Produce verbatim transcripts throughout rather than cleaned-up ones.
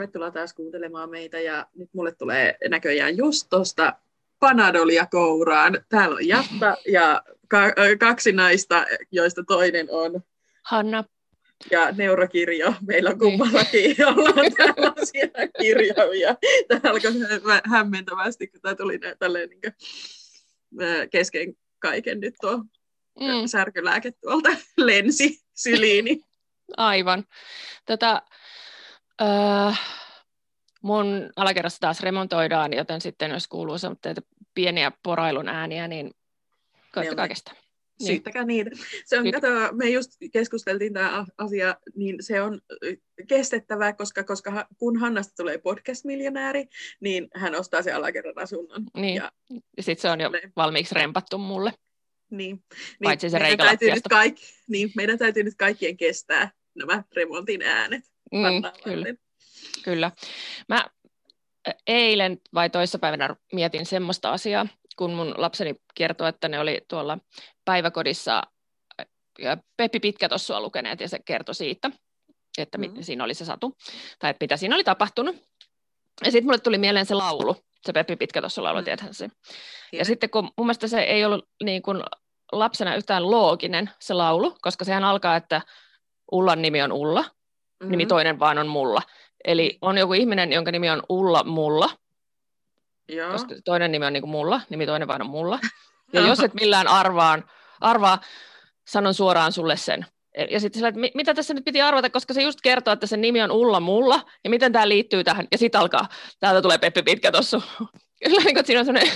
tervetuloa taas kuuntelemaan meitä. Ja nyt mulle tulee näköjään just tuosta Panadolia kouraan. Täällä on Jatta ja ka- kaksi naista, joista toinen on Hanna. Ja neurokirjo. Meillä on kummallakin niin. Ollaan tällaisia kirjoja. Tämä alkoi hämmentävästi, kun tämä tuli tälleen niin kuin kesken kaiken nyt tuo mm. särkylääke tuolta lensi syliini. Aivan. Tätä, äh, mun alakerrassa taas remontoidaan, joten sitten jos kuuluu semmoisia pieniä porailun ääniä, niin koittakaa kestää. Syyttäkää niitä. Se on, kato, me just keskusteltiin tämä asia, niin se on kestettävää, koska, koska kun Hannasta tulee podcast-miljonääri, niin hän ostaa sen alakerran asunnon. Niin. Ja, ja sitten se on jo valmiiksi rempattu mulle. Niin. Paitsi niin, se meidän täytyy, nyt kaikki, niin, meidän täytyy nyt kaikkien kestää nämä remontin äänet. Mm, kyllä. kyllä. Mä eilen vai toissapäivänä mietin semmoista asiaa, kun mun lapseni kertoi, että ne oli tuolla päiväkodissa Peppi Pitkätossua lukeneet, ja se kertoi siitä, että mm. mit, siinä oli se satu, tai että mitä siinä oli tapahtunut. Ja sitten mulle tuli mieleen se laulu, se Peppi Pitkätossu laulu, mm. tiedäthän se. Ja sitten kun mun mielestä se ei ollut niin kuin lapsena yhtään looginen se laulu, koska sehän alkaa, että Ullan nimi on Ulla, mm-hmm. nimi toinen vaan on Mulla. Eli on joku ihminen, jonka nimi on Ulla Mulla, Joo. koska toinen nimi on niin kuin Mulla, nimi toinen vaan on Mulla. Ja jos et millään arvaan, arvaa, sanon suoraan sulle sen. Ja sitten sillä, että mitä tässä nyt piti arvata, koska se just kertoo, että sen nimi on Ulla Mulla, ja miten tämä liittyy tähän. Ja sitten alkaa, täältä tulee Peppi Pitkätossu. Kyllä niin kuin siinä on sellainen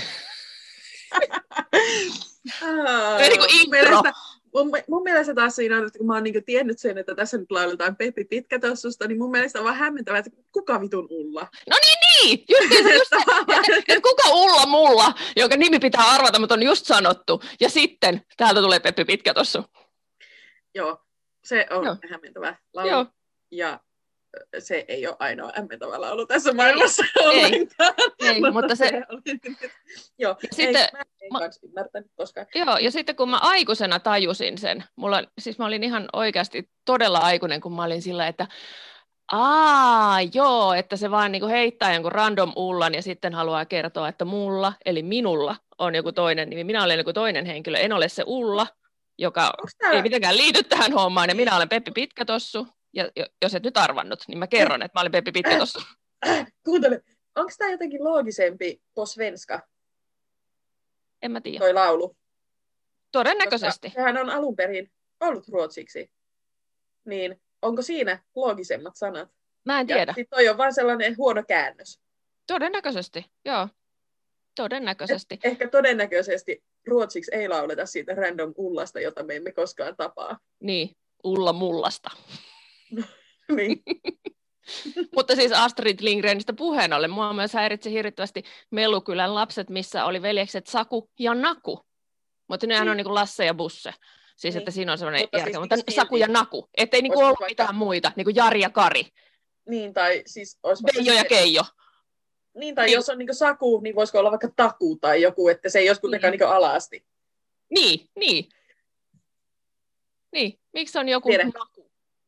niin kuin intro. Mun, mun mielestä taas siinä on, että kun mä oon niin tiennyt sen, että tässä nyt lauletaan Peppi Pitkätossusta, niin mun mielestä on vaan hämmentävää, että kuka vitun Ulla? No niin, niin! Just, just se, että, että kuka Ulla Mulla, jonka nimi pitää arvata, mutta on just sanottu. Ja sitten täältä tulee Peppi Pitkätossu. Joo, se on Joo. hämmentävä laulu. Joo. Ja se ei ole ainoa hämmentävä laulu tässä maailmassa ollenkaan. Ei, mutta, mutta se... se oli... Joo, sitten... ei, mä en mä... kanssa ymmärtänyt koskaan. Joo, ja sitten kun mä aikuisena tajusin sen, mulla, siis mä olin ihan oikeasti todella aikuinen, kun mä olin sillä, että aa, joo, että se vaan niinku heittää jonkun random Ullan ja sitten haluaa kertoa, että mulla, eli minulla, on joku toinen nimi. Minä olen joku toinen henkilö, en ole se Ulla, joka ei mitenkään liity tähän hommaan, ja minä olen Peppi Pitkätossu. Ja jos et nyt arvannut, niin mä kerron, että mä olen Peppi Pitkätossu. Kuuntele, onko tämä jotenkin loogisempi på svenska? En mä tiedä. Toi laulu. Todennäköisesti. Koska sehän on alun perin ollut ruotsiksi. Niin onko siinä loogisemmat sanat? Mä en tiedä. Ja toi on vaan sellainen huono käännös. Todennäköisesti, joo. Todennäköisesti. Eh, ehkä todennäköisesti ruotsiksi ei lauleta siitä random Ullasta, jota me emme koskaan tapaa. Niin, Ulla Mullasta. niin. Mutta siis Astrid Lindgrenistä puheen ollen, mua myös häiritsi hirvittävästi Mellukylän lapset, missä oli veljekset Saku ja Naku. Mutta nehän on niin kuin Lasse ja Busse. Siis niin. Että siinä on semmoinen mutta järkeä, siis mutta Saku ja Naku. Ettei niin kuin ollut vaikka... mitään muita, niin kuin Jari ja Kari. Niin, tai siis... Veijo ja Keijo. Niin, tai niin. Jos on niin kuin Saku, niin voisiko olla vaikka Taku tai joku, että se ei olisi kuitenkaan niin. Niin ala-asti. Niin, niin. Niin, miksi on joku Tiedä. Naku?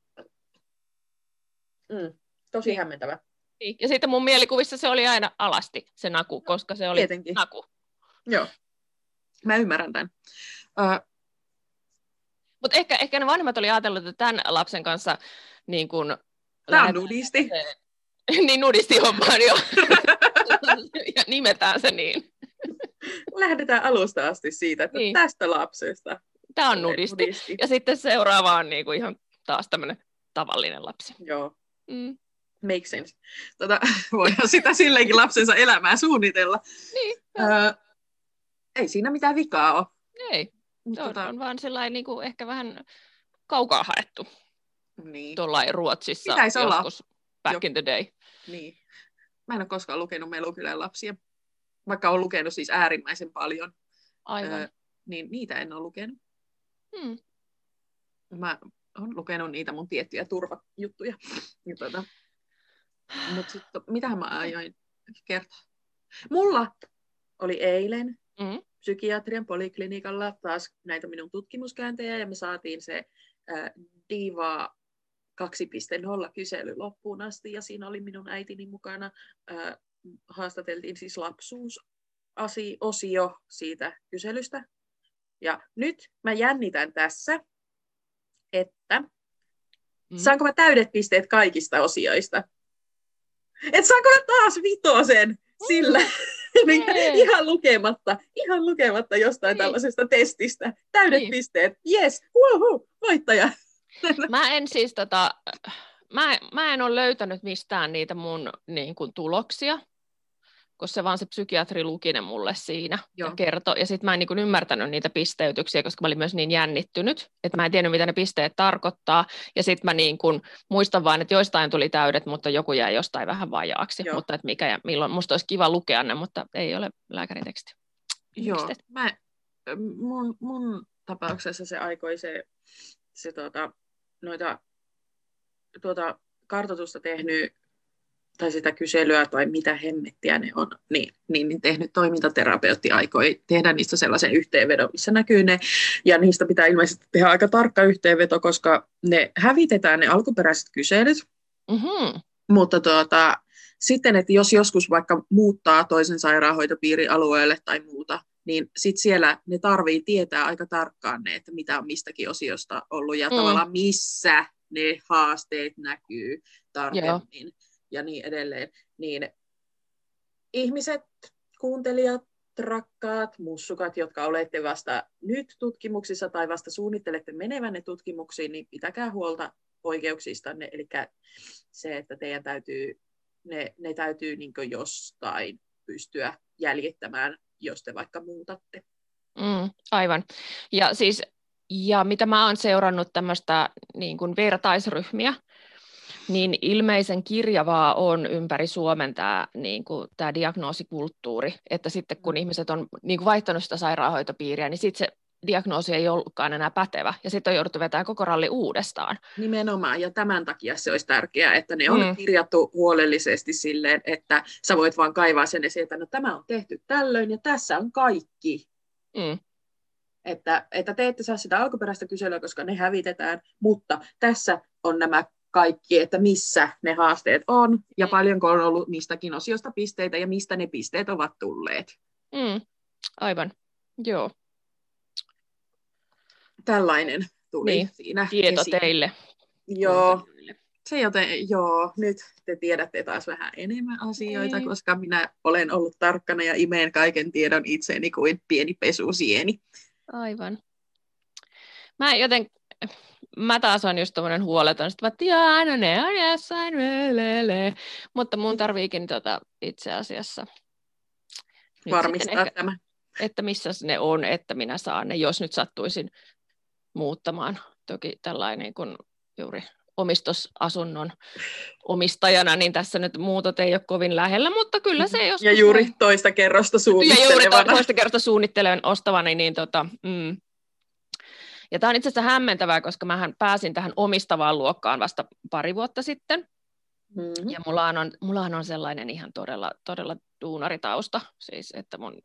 Mm, tosi niin. Hämmentävä. Niin. Ja sitten mun mielikuvissa se oli aina alasti, se Naku, koska se oli Tietenkin. Naku. Joo, mä ymmärrän tämän. Uh, Mutta ehkä, ehkä ne vanhemmat oli ajatellut, että tämän lapsen kanssa niin kun... Tämä on nudisti. niin nudisti hommaan jo. ja nimetään se niin. Lähdetään alusta asti siitä, että niin. Tästä lapsesta. Tämä on nudisti. nudisti. Ja sitten seuraava on niin kuin ihan taas tämmöinen tavallinen lapsi. Joo. Mm. Make sense. Tota, voidaan sitä silleenkin lapsensa elämää suunnitella. Niin. Öö, ei siinä mitään vikaa ole. Ei. Se on, tota... on vaan sellainen niin kuin ehkä vähän kaukaa haettu. Niin. Tuollain Ruotsissa Pitäisi joskus olla. back in the day. Niin. Mä en ole koskaan lukenut Mellukylän lapsia. Vaikka olen lukenut siis äärimmäisen paljon. Aivan. Öö, niin niitä en ole lukenut. Hmm. Mä olen lukenut niitä mun tiettyjä turvajuttuja. Ja tuota, mut sit, mitähän mä aioin kertoa? Mulla oli eilen mm-hmm. psykiatrian poliklinikalla taas näitä minun tutkimuskäyntejä, ja me saatiin se äh, Diva kaksi piste nolla kysely loppuun asti, ja siinä oli minun äitini mukana. Ää, haastateltiin siis lapsuusosio siitä kyselystä. Ja nyt mä jännitän tässä, että mm. saanko mä täydet pisteet kaikista osioista? Et saanko mä taas vitosen sillä, mm. niin, ihan lukematta, ihan lukematta jostain niin. tällaisesta testistä. Täydet niin. pisteet, jes, uhu, voittaja. Mä en siis tota, mä, mä en ole löytänyt mistään niitä mun niin kuin, tuloksia, koska se vaan se psykiatri luki ne mulle siinä Joo. ja kertoi. Ja sitten mä en niin kuin, ymmärtänyt niitä pisteytyksiä, koska mä olin myös niin jännittynyt, että mä en tiennyt, mitä ne pisteet tarkoittaa. Ja sitten mä niin kuin, muistan vaan, että joistain tuli täydet, mutta joku jäi jostain vähän vajaaksi. Joo. Mutta että mikä ja milloin. Musta olisi kiva lukea ne, mutta ei ole lääkärin teksti. Joo, mä, mun, mun tapauksessa se aikoi se, se tuota, noita, tuota, kartoitusta tehnyt tai sitä kyselyä tai mitä hemmettiä ne on, niin, niin, niin tehnyt toimintaterapeutti aikoi tehdä niistä sellaisen yhteenvedon, missä näkyy ne, ja niistä pitää ilmeisesti tehdä aika tarkka yhteenveto, koska ne hävitetään ne alkuperäiset kyselyt, mm-hmm. mutta tuota, sitten, että jos joskus vaikka muuttaa toisen sairaanhoitopiirin alueelle tai muuta, niin sitten siellä ne tarvii tietää aika tarkkaan ne, että mitä on mistäkin osiosta ollut, ja mm. tavallaan missä ne haasteet näkyy tarkemmin. Joo. Ja niin edelleen, niin ihmiset, kuuntelijat, rakkaat, mussukat, jotka olette vasta nyt tutkimuksissa tai vasta suunnittelette menevänne tutkimuksiin, niin pitäkää huolta oikeuksistanne, eli se, että teidän täytyy, ne, ne täytyy niin kuin jostain pystyä jäljittämään, jos te vaikka muutatte. Mm, aivan. Ja, siis, ja mitä mä oon seurannut tämmöistä niin kuin vertaisryhmiä, niin ilmeisen kirjavaa on ympäri Suomen tämä, niin kuin, tämä diagnoosikulttuuri, että sitten kun ihmiset on niin kuin vaihtanut sitä sairaanhoitopiiriä, niin sitten se diagnoosi ei ollutkaan enää pätevä, ja sitten on jouduttu vetämään koko ralli uudestaan. Nimenomaan, ja tämän takia se olisi tärkeää, että ne on mm. kirjattu huolellisesti silleen, että sä voit vaan kaivaa sen esiin, että no tämä on tehty tällöin, ja tässä on kaikki. Mm. Että, että te ette saa sitä alkuperäistä kyselyä, koska ne hävitetään, mutta tässä on nämä kaikki, että missä ne haasteet on, ja paljonko on ollut mistäkin osiosta pisteitä, ja mistä ne pisteet ovat tulleet. Mm, aivan, joo. Tällainen tuli niin, siinä tieto esiin. Teille. Joo, se joten, joo, nyt te tiedätte taas vähän enemmän asioita, niin. Koska minä olen ollut tarkkana ja imeen kaiken tiedon itseeni kuin pieni pesusieni. Aivan. Mä joten... Mä taas on just tommonen huoleton, että jaa, no ne on jossain, lelele. Mutta mun tarviikin tota itse asiassa varmistaa ehkä, tämä. Että missä ne on, että minä saan ne, jos nyt sattuisin muuttamaan. Toki tällainen kun juuri omistusasunnon omistajana, niin tässä nyt muutot ei ole kovin lähellä, mutta kyllä se joskus... Ja juuri on... toista kerrosta suunnittelevana. Ja juuri toista kerrosta suunnittelevan ostavana, niin tota... Mm. Ja tämä on itse asiassa hämmentävää, koska mähän pääsin tähän omistavaan luokkaan vasta pari vuotta sitten. Mm-hmm. Ja mullahan on, mullahan on sellainen ihan todella, todella duunaritausta. Siis, että mun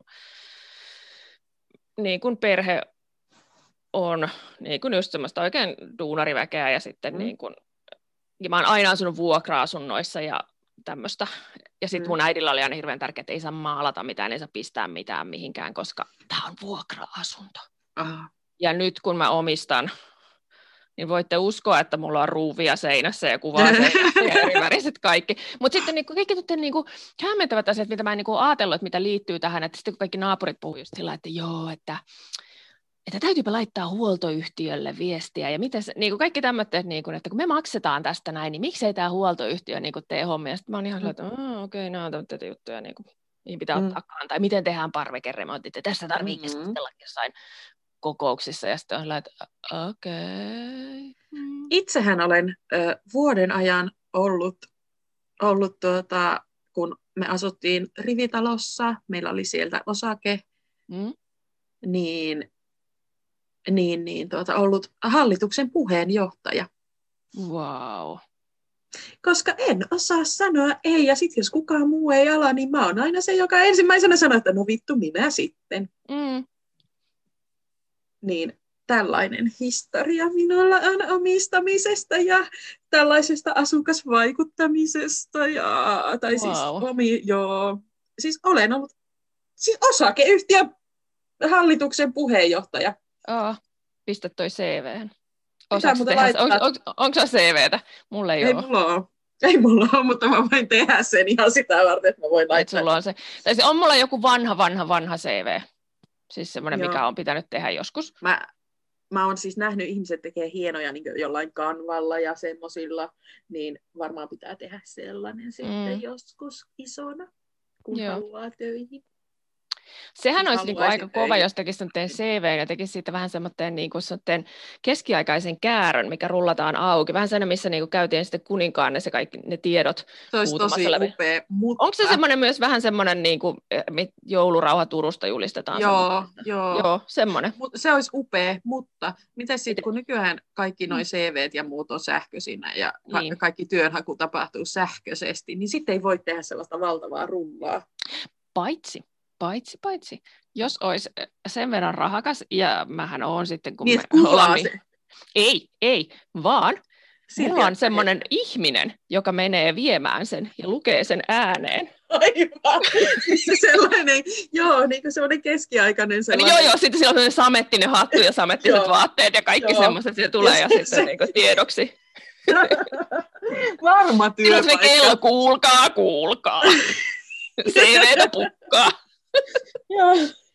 niin kun perhe on niin kun just semmoista oikein duunariväkeä. Ja sitten mm-hmm. niin kun, ja mä oon aina asunut vuokra-asunnoissa ja tämmöistä. Ja sitten mun äidillä oli aina hirveän tärkeää, että ei saa maalata mitään, ei saa pistää mitään mihinkään, koska tämä on vuokra-asunto. Aha. Ja nyt kun mä omistan, niin voitte uskoa, että mulla on ruuvia seinässä ja kuvaa seinässä ja eri väriset kaikki. Mutta sitten niinku, kaikki niinku, hämmentävät asiat, mitä mä en niinku ajatellut, että mitä liittyy tähän. Että sitten kun kaikki naapurit puhuu just sillä, että joo, että, että täytyypä laittaa huoltoyhtiölle viestiä. Ja miten se, niinku kaikki tämmöiset, niinku, että kun me maksetaan tästä näin, niin miksei tämä huoltoyhtiö niinku tee hommia. Sitten mä oon ihan sellainen, että okei, okay, nämä on tätä juttuja, niinku, mihin pitää mm. ottaa kantaa. Miten tehdään parvekeremontit, ja tässä tarvii mm-hmm. keskustella jossain kokouksissa, ja sitten on sellainen, että okei. Okay. Mm. Itsehän olen ö, vuoden ajan ollut, ollut tuota, kun me asuttiin rivitalossa, meillä oli sieltä osake, mm. niin, niin, niin tuota, ollut hallituksen puheenjohtaja. Wow. Koska en osaa sanoa ei, ja sitten jos kukaan muu ei ala, niin mä oon aina se, joka ensimmäisenä sanoo, että no vittu minä sitten. Mm. Niin tällainen historia minulla on omistamisesta ja tällaisesta asukasvaikuttamisesta. Ja, tai wow. siis, omi, joo, siis olen ollut siis osakeyhtiön hallituksen puheenjohtaja. Oh, pistä toi C V:hen. On, on, onko se C V:tä? Mulla ei, ei ole. Mulla ole. Ei mulla ole, mutta mä voin tehdä sen ihan sitä varten, että mä voin laittaa. Sulla on se. Tai se on mulla joku vanha, vanha, vanha C V. Siis semmoinen, mikä on pitänyt tehdä joskus. Mä, mä oon siis nähnyt, ihmiset tekee hienoja niin jollain kanvalla ja semmosilla, niin varmaan pitää tehdä sellainen mm. sitten joskus isona, kun Joo. haluaa töihin. Sehän olisi niinku aika töihin. Kova, jos tekisi sen C V ja tekisi siitä vähän semmoinen niinku keskiaikaisen käärön, mikä rullataan auki. Vähän sellainen, missä niinku käytiin sitten kuninkaan ne, kaikki, ne tiedot. Se olisi tosi upea. Mutta... Onko se semmoinen myös vähän semmoinen, niinku, joulurauha Turusta julistetaan? Joo, joo. joo semmoinen. Mut se olisi upea, mutta miten sitten, kun nykyään kaikki nuo C V:t ja muut on sähköisinä ja niin. kaikki työnhaku tapahtuu sähköisesti, niin sitten ei voi tehdä sellaista valtavaa rullaa. Paitsi. Paitsi, paitsi. Jos olisi sen verran rahakas, ja mähän oon sitten, kun niin, me ollaan... Niin... Ei, ei, vaan Silti mulla on semmoinen he... ihminen, joka menee viemään sen ja lukee sen ääneen. Aivan. Siis se sellainen, joo, niin kuin semmoinen keskiaikainen sellainen. Joo, joo, sitten sillä on sellainen samettinen hattu ja samettiset vaatteet ja kaikki semmoiset, se tulee ja, ja sitten se... niin kuin tiedoksi. Varma työpaikka. Silloin se kello, kuulkaa, kuulkaa. C V:tä pukkaa. Joo.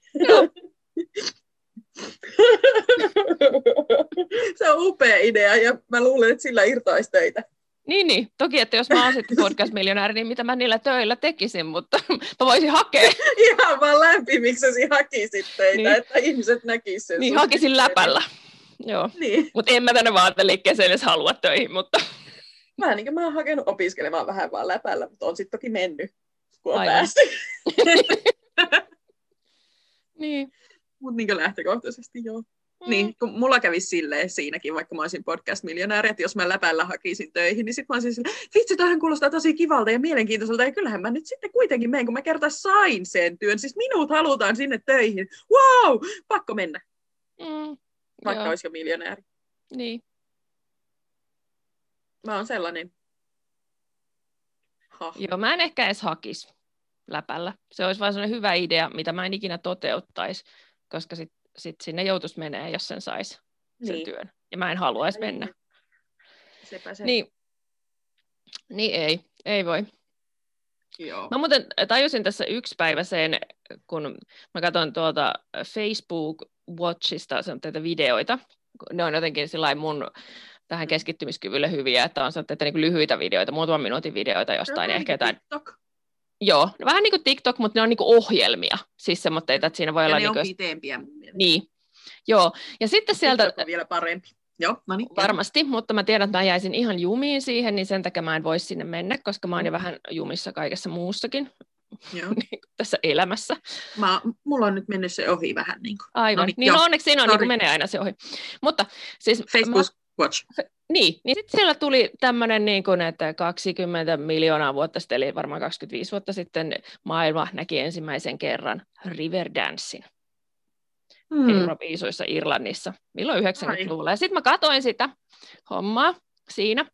Se on upea idea ja mä luulen, että sillä irtoisi töitä. Niin, niin. Toki, että jos mä oon sitten podcast-miljonääri, niin mitä mä niillä töillä tekisin, mutta mä voisin hakea. Ihan vaan lämpimiksesi hakisit töitä, niin. Että ihmiset näkisivät sen. Niin, hakisin läpällä. Joo. Niin. Mutta en mä tänne vaateliikkeeseen edes halua töihin, mutta... Vähän niin kuin mä oon hakenut opiskelemaan vähän vaan läpällä, mutta on sitten toki mennyt, kun on päästy. Niin. Mutta niin lähtökohtaisesti joo. Mm. Niin, kun mulla kävisi silleen siinäkin, vaikka mä olisin podcast-miljonääri, että jos mä läpällä hakisin töihin, niin sit mä olisin silleen, vitsi, tämähän kuulostaa tosi kivalta ja mielenkiintoiselta, ja kyllähän mä nyt sitten kuitenkin menen, kun mä kertaan sain sen työn. Siis minut halutaan sinne töihin. Wow, pakko mennä. Mm. Vaikka Joo. olisi jo miljonääri. Niin. Mä oon sellainen. Ha. Joo, mä en ehkä edes hakisi läpällä. Se olisi vain sellainen hyvä idea, mitä mä en ikinä toteuttaisi, koska sit, sit sinne joutuisi menee, jos sen saisi sen niin. työn. Ja mä en haluaisi niin. mennä. Sepä se. Niin. Niin ei, ei voi. Joo. Mä muuten tajusin tässä yksi päivä sen, kun mä katson tuolta Facebook Watchista tätä videoita. Ne on jotenkin sillain mun tähän keskittymiskyvylle hyviä, että on että niin lyhyitä videoita, muutaman minuutin videoita jostain. No, ehkä jotain. TikTok. Joo, vähän niin kuin TikTok, mutta ne on niin kuin ohjelmia. Siis semmoitteita, että siinä voi ja olla... ne niin on kuin... pitempiä mun mielestä. Niin, joo. Ja sitten sieltä... TikTok on vielä parempi. Joo, no niin. Varmasti, mutta mä tiedän, että mä jäisin ihan jumiin siihen, niin sen takia mä en voi sinne mennä, koska mä oon jo vähän jumissa kaikessa muussakin. Joo. Tässä elämässä. Mä, mulla on nyt mennyt se ohi vähän. Niin kuin. Aivan, no niin, niin no onneksi siinä on, niin kuin menee aina se ohi. Mutta siis... Facebook mä... Watch. Niin, niin sitten siellä tuli tämmöinen, niin kuin, että kaksikymmentä miljoonaa vuotta sitten, eli varmaan kaksikymmentäviisi vuotta sitten, maailma näki ensimmäisen kerran Riverdancein. Hmm. Euroviisuissa Irlannissa. Milloin yhdeksänkymmentäluvulla. Ja sitten mä katoin sitä hommaa siinä.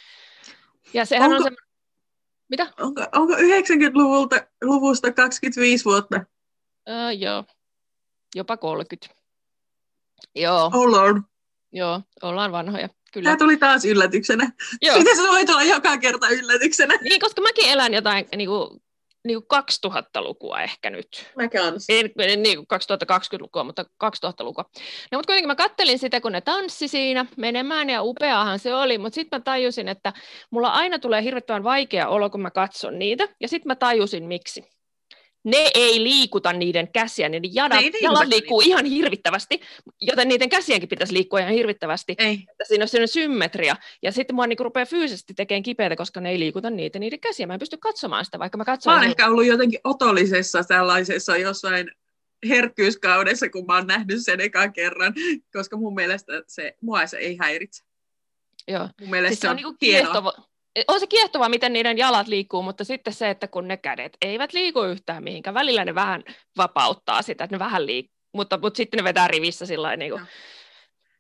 Ja sehän onko, on semmoinen... Mitä? Onko, onko yhdeksänkymmentäluvusta kaksikymmentäviisi vuotta? Uh, joo. Jopa kolmekymmentä. Joo. Oh Lord. Joo, ollaan vanhoja. Kyllä. Tämä tuli taas yllätyksenä. Joo. Miten se voi tulla joka kerta yllätyksenä? Niin, koska mäkin elän jotain niin kuin, niin kuin kaksituhattalukua ehkä nyt. Mä kans. En, en niin kuin kaksituhattakaksikymmentälukua, mutta kaksituhattalukua. No, mutta kuitenkin mä kattelin sitä, kun ne tanssi siinä menemään, ja upeahan se oli, mutta sitten mä tajusin, että mulla aina tulee hirvittävän vaikea olo, kun mä katson niitä, ja sitten mä tajusin, miksi. Ne ei liikuta niiden käsiä, niiden jalat, jalat liikkuu niitä. Ihan hirvittävästi, joten niiden käsienkin pitäisi liikkua ihan hirvittävästi, ei. Että siinä on sellainen symmetria, ja sitten mua niinku rupeaa fyysisesti tekemään kipeätä, koska ne ei liikuta niitä niiden käsiä, mä en pysty katsomaan sitä, vaikka mä katsoin. Mä oon ehkä ollut jotenkin otollisessa sellaisessa jossain herkkyyskaudessa, kun mä oon nähnyt sen ekan kerran, koska mun mielestä se, mua se ei häiritse. Joo. Mun mielestä siis se on, on niinku hienoa. On se kiehtovaa, miten niiden jalat liikkuu, mutta sitten se, että kun ne kädet eivät liiku yhtään mihinkään, välillä ne vähän vapauttaa sitä, että ne vähän liikkuu, mutta, mutta sitten ne vetää rivissä sillain niin kuin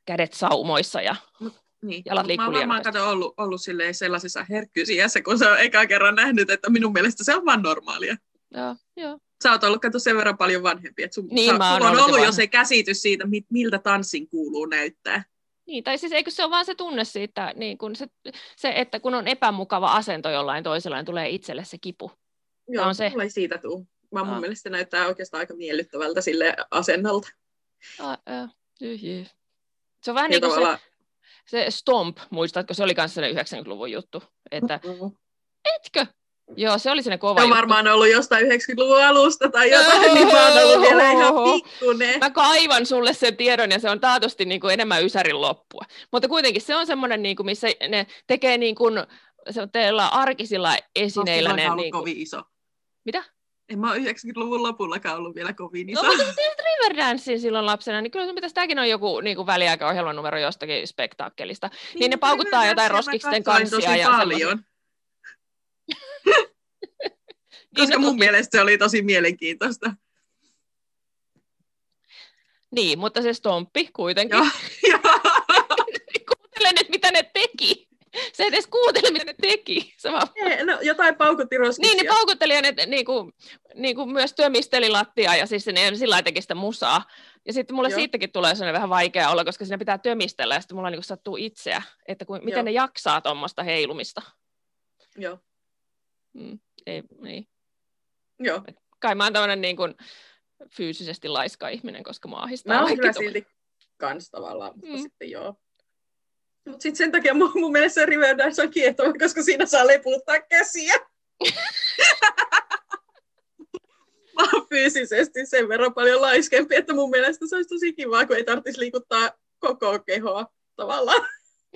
kädet saumoissa ja Mut, niin. jalat liikkuu liian nopeasti. Mä oon ollut, ollut sellaisessa herkkyisiässä, kun se on eka kerran nähnyt, että minun mielestä se on vaan normaalia. Joo, joo. Sä oot ollut kato sen verran paljon vanhempi, että sun, niin, sä, sulla on ollut, ollut jo se käsitys siitä, miltä tanssin kuuluu näyttää. Niin, tai siis eikö se ole vaan se tunne siitä, niin kun se, se, että kun on epämukava asento jollain toisella, niin tulee itselle se kipu. Joo, on se. mulla ei siitä tule. Vaan mun ah. mielestä se näyttää oikeastaan aika miellyttävältä sille asennalta. Ah, äh, se on vähän ja niin kuin tavallaan... se, se Stomp, muistatko, se oli myös sellainen yhdeksänkymmentäluvun juttu. Että, mm-hmm. Etkö? Joo, se oli sinne kova juttu. Se on varmaan ollut jostain yhdeksänkymmentäluvun alusta tai jotain, oh, niin mä oon ollut vielä ihan pikkunen. Mä kaivan sulle sen tiedon ja se on taatusti niin kuin enemmän ysärin loppua. Mutta kuitenkin se on semmoinen, niin kuin, missä ne tekee niin kuin, se on teillä arkisilla esineillä. Mä oon niin kuin... kovin iso. Mitä? En mä ole yhdeksänkymmentäluvun lopullakaan ollut vielä kovin iso. No, mutta sä teit Riverdancea silloin lapsena, niin kyllä sun pitäisi, tämäkin on joku niin kuin väliaikaohjelman numero jostakin spektaakkelista. Niin, niin ne paukuttaa jotain roskiksen kanssia. Ja paljon. Koska mun mielestä se oli tosi mielenkiintoista. Niin, mutta se Stomppi kuitenkin. Joo, jo. Kuuntele nyt, mitä ne teki. Se edes kuuntele, mitä ne teki. Vaan... Ei, no, jotain paukutti roskiksia. Niin, ne paukutteli ja ne niin kuin, niin kuin myös tömisteli lattiaa ja siis ne sillä lailla teki sitä musaa. Ja sitten mulle Joo. siitäkin tulee sellainen vähän vaikea olla, koska siinä pitää tömistellä ja sitten mulla niin kuin sattuu itseä, että kun, miten Joo. ne jaksaa tuommoista heilumista. Joo. Mm, ei, niin. Joo. Kai mä oon tämmöinen niin kuin fyysisesti laiska ihminen, koska mua ahistaa. Mä oon kyllä silti kans tavallaan, mutta mm. sitten joo. Mutta sitten sen takia mun, mun mielestä se Riverdance on kiehtova, koska siinä saa leputtaa käsiä. Mä oon fyysisesti sen verran paljon laiskempi, että mun mielestä se olisi tosi kivaa, kun ei tarvitsisi liikuttaa koko kehoa tavallaan.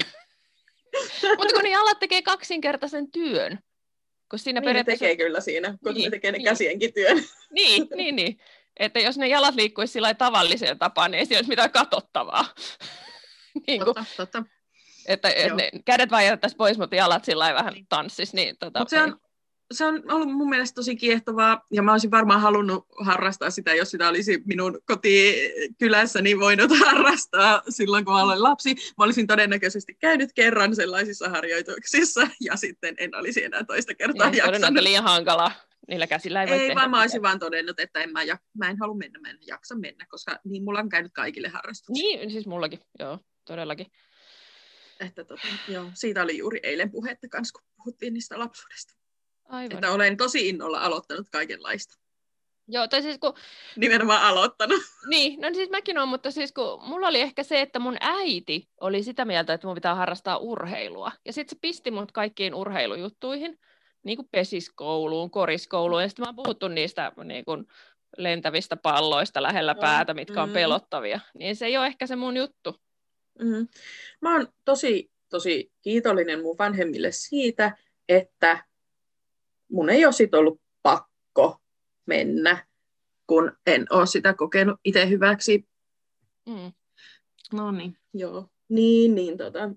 Mutta kun ne jalat tekee kaksinkertaisen työn. Kun siinä niin periaatteessa... ne tekee kyllä siinä, kun niin, ne tekee ne niin. käsienkin työn. Niin, niin, niin. Että jos ne jalat liikkuisi sillä tavalliseen tapaan, niin ei siinä olisi mitään katsottavaa. niin totta, totta. Että et ne kädet vaan jätettäisiin pois, mutta jalat sillä vähän tanssisi. Niin, tota, Mut se, on, se on ollut mun mielestä tosi kiehtovaa, ja mä olisin varmaan halunnut harrastaa sitä, jos sitä olisi minun kotikylässäni voinut harrastaa silloin, kun mä olin lapsi. Mä olisin todennäköisesti käynyt kerran sellaisissa harjoituksissa, ja sitten en olisi enää toista kertaa niin, jaksanut. Todennut, liian hankalaa. Niillä käsillä ei voi ei, tehdä. Ei, vaan mä olisin vaan todennut, että en mä, jak- mä en halua mennä, mä en jaksa mennä, koska niin mulla on käynyt kaikille harrastuksille. Niin, siis mullakin, joo, todellakin. Että tota, joo, siitä oli juuri eilen puhetta kanssa, kun puhuttiin niistä lapsuudesta. Aivan. Että olen tosi innolla aloittanut kaikenlaista. Joo, tai siis kun... Nimenomaan aloittanut. Niin, no siis mäkin olen, mutta siis kun mulla oli ehkä se, että mun äiti oli sitä mieltä, että mun pitää harrastaa urheilua. Ja sitten se pisti mut kaikkiin urheilujuttuihin, niin kuin pesiskouluun, koriskouluun, ja sitten mä oon puhuttu niistä niin kuin lentävistä palloista lähellä no, päätä, mitkä on mm. pelottavia. Niin se ei ole ehkä se mun juttu. Mm. Mä oon tosi, tosi kiitollinen mun vanhemmille siitä, että mun ei ole sit ollut pakko mennä, kun en ole sitä kokenut itse hyväksi. Mm. No niin, joo. Niin, niin tota,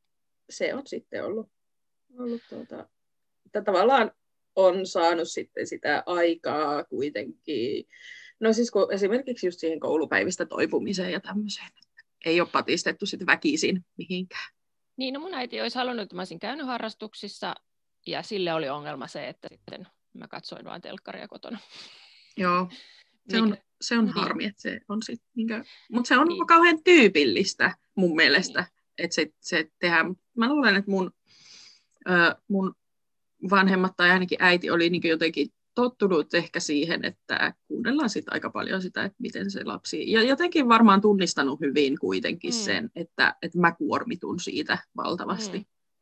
se on sitten ollut, ollut tuota, että tavallaan on saanut sitten sitä aikaa kuitenkin. No siis kun esimerkiksi just siihen koulupäivistä toipumiseen ja tämmöiseen. Ei ole patistettu sitten väkisin mihinkään. Niin, no mun äiti olisi halunnut, että mä olisin käynyt harrastuksissa, ja sille oli ongelma se, että sitten mä katsoin vain telkkaria kotona. Joo, se on, se on niin. harmi, että se on sitten, niinkö... mutta se on niin. kauhean tyypillistä mun mielestä, niin. että se, se tehdään. Mä luulen, että mun, äh, mun vanhemmat tai ainakin äiti oli niin jotenkin tottunut ehkä siihen, että kuunnellaan sit aika paljon sitä, että miten se lapsi, ja jotenkin varmaan tunnistanut hyvin kuitenkin mm. sen, että, että mä kuormitun siitä valtavasti. Mm.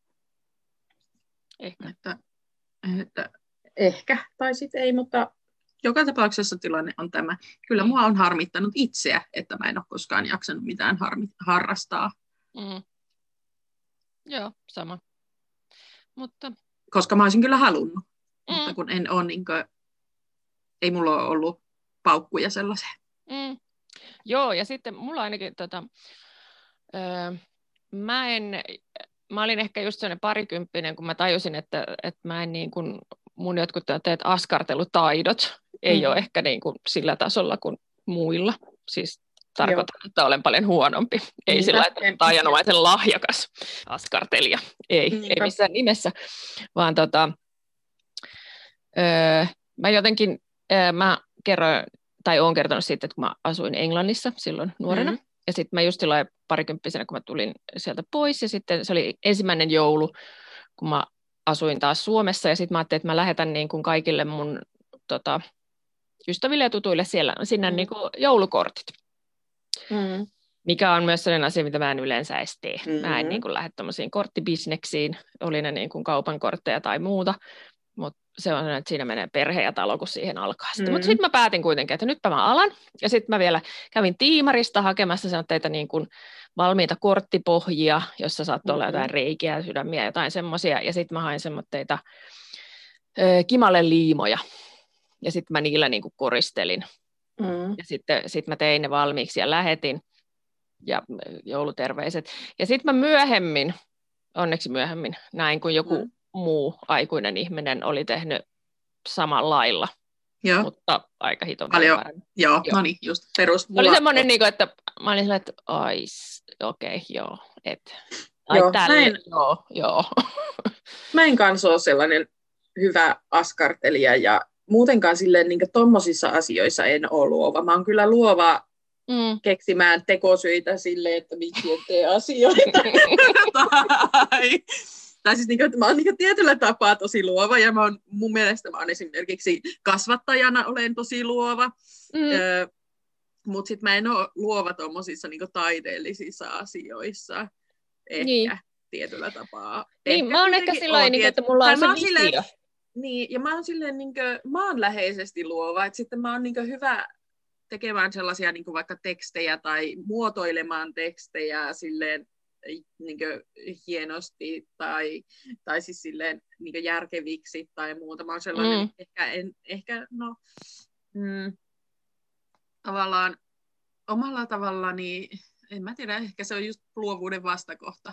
Ehkä. Että, että, ehkä, tai sitten ei, mutta joka tapauksessa tilanne on tämä. Kyllä mm. mua on harmittanut itseä, että mä en ole koskaan jaksanut mitään harmi, harrastaa. Mm. Joo, sama. Mutta... Koska mä olisin kyllä halunnut. Mm. Mutta kun en ole, niin kuin, ei mulla ole ollut paukkuja sellaiseen. Mm. Joo, ja sitten mulla ainakin, tota, öö, mä, en, mä olin ehkä just sellainen parikymppinen, kun mä tajusin, että, että mä en niin kuin, mun jotkut teet askartelutaidot ei mm. ole ehkä niin kuin sillä tasolla kuin muilla. Siis tarkoita, että olen paljon huonompi. Ei Niinpä. sillä, että olen taianomaisen lahjakas askartelija. Ei, Niinpä. ei missään nimessä. Vaan tota, öö, mä jotenkin, öö, mä kerroin, tai olen kertonut siitä, että kun mä asuin Englannissa silloin nuorena, mm. ja sitten mä just silloin parikymppisenä, kun mä tulin sieltä pois, ja sitten se oli ensimmäinen joulu, kun mä asuin taas Suomessa, ja sitten mä ajattelin, että mä lähetän niin kuin kaikille mun tota, ystäville ja tutuille siellä, sinne mm. niin kuin joulukortit. Mm. Mikä on myös sellainen asia, mitä mä en yleensä edes tee. Mm-hmm. Mä en niin kuin lähde tommosiin korttibisneksiin, oli ne niin kuin kaupan kortteja tai muuta, mutta se on sellainen, että siinä menee perhe ja talo, kun siihen alkaa. Mm-hmm. Mutta sitten mä päätin kuitenkin, että nytpä mä alan, ja sitten mä vielä kävin Tiimarista hakemassa semmoista niin kuin valmiita korttipohjia, jossa saattoi mm-hmm. olla jotain reikiä, sydämiä, jotain semmoisia, ja sitten mä hain semmoitteita Kimalen liimoja, ja sitten mä niillä niin kuin koristelin. Mm. Ja sitten sit mä tein ne valmiiksi ja lähetin, ja jouluterveiset. Ja sitten mä myöhemmin, onneksi myöhemmin, näin kun joku mm. muu aikuinen ihminen oli tehnyt samalla lailla, Joo. mutta aika hiton paljon. Joo, joo. No niin, just perus. Oli semmoinen, niin kuin, että mä olin sellainen, että ai, okei, okay, joo, että ai joo, tälle, näin, joo, joo. Mä en kanssa ole sellainen hyvä askartelija, ja muutenkaan silleen niin tommosissa asioissa en ole luova. Mä oon kyllä luova mm. keksimään tekosyitä silleen, että miksi en tee asioita. tai, tai siis niin kuin, että mä oon niin tietyllä tapaa tosi luova, ja mä oon, mun mielestä mä oon esimerkiksi kasvattajana olen tosi luova. Mm. Öö, mutta sitten mä en ole luova tommosissa niin taiteellisissa asioissa. Ehkä niin. Tietyllä tapaa. Niin, ehkä mä oon ehkä sillä lailla, tiet... että mulla on se visio. Silleen, niin, ja mä oon silleen niin kuin, maanläheisesti luova, että sitten mä oon niin kuin hyvä tekemään sellaisia niin kuin vaikka tekstejä tai muotoilemaan tekstejä silleen niin kuin hienosti tai, tai siis silleen niin kuin järkeviksi tai muuta. Mä oon sellainen, mm. ehkä, en, ehkä no, mm, tavallaan omalla tavallani, en mä tiedä, ehkä se on just luovuuden vastakohta.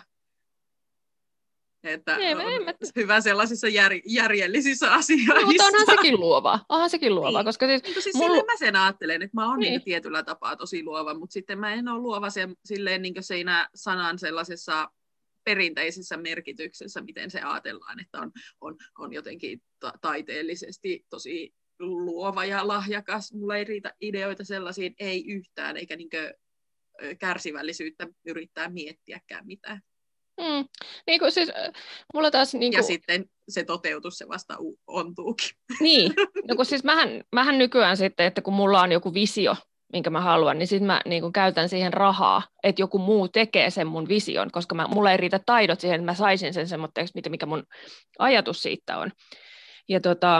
Että ei, on mä... hyvä sellaisissa jär, järjellisissä asioissa. No, mutta onhan sekin luovaa. Onhan sekin luovaa, niin. Koska siis... Niin, siis mulla... mä sen ajattelen, että mä oon niin. Niin tietyllä tapaa tosi luova, mutta sitten mä en ole luova se, silleen niin siinä sanan sellaisessa perinteisessä merkityksessä, miten se ajatellaan, että on, on, on jotenkin ta- taiteellisesti tosi luova ja lahjakas. Mulla ei riitä ideoita sellaisiin, ei yhtään, eikä niin kärsivällisyyttä yrittää miettiäkään mitään. Mm. Niin kuin siis, mulla taas, niin kuin... Ja sitten se toteutus, se vasta ontuukin. Niin, no kun siis mähän, mähän nykyään sitten, että kun mulla on joku visio, minkä mä haluan, niin sitten mä niin kuin käytän siihen rahaa, että joku muu tekee sen mun vision, koska mä, mulla ei riitä taidot siihen, että mä saisin sen semmoitteeksi, mikä mun ajatus siitä on. Ja, tota,